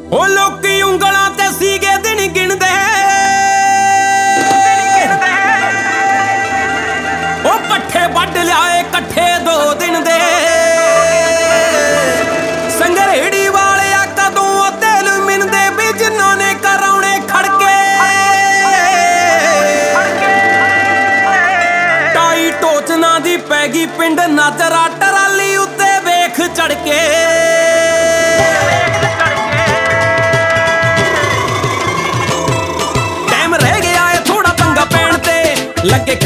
ਉਹ ਲੋਕੀ ਉਂਗਲਾਂ ਤੇ ਸੀਗੇ ਦਿਨ ਗਿਣਦੇ, ਉਹ ਪੱਠੇ ਵੱਢ ਲਿਆਏ ਇਕੱਠੇ 2 ਦਿਨ ਦੇ। ਸੰਗਰੇੜੀ ਵਾਲਿਆ ਕਦੋਂ ਤੇਲ ਮਿਣਦੇ ਵੀ ਜਿਨ੍ਹਾਂ ਨੇ ਕਰਾਉਣੇ ਖੜਕੇ। ਟਾਈ ਟੋਚਨਾ ਦੀ ਪੈ ਗਈ ਪਿੰਡ ਨਾਚਰਾ ਟਰਾਲੀ ਉੱਤੇ ਵੇਖ ਚੜ ਕੇ। ਲੱਗੇ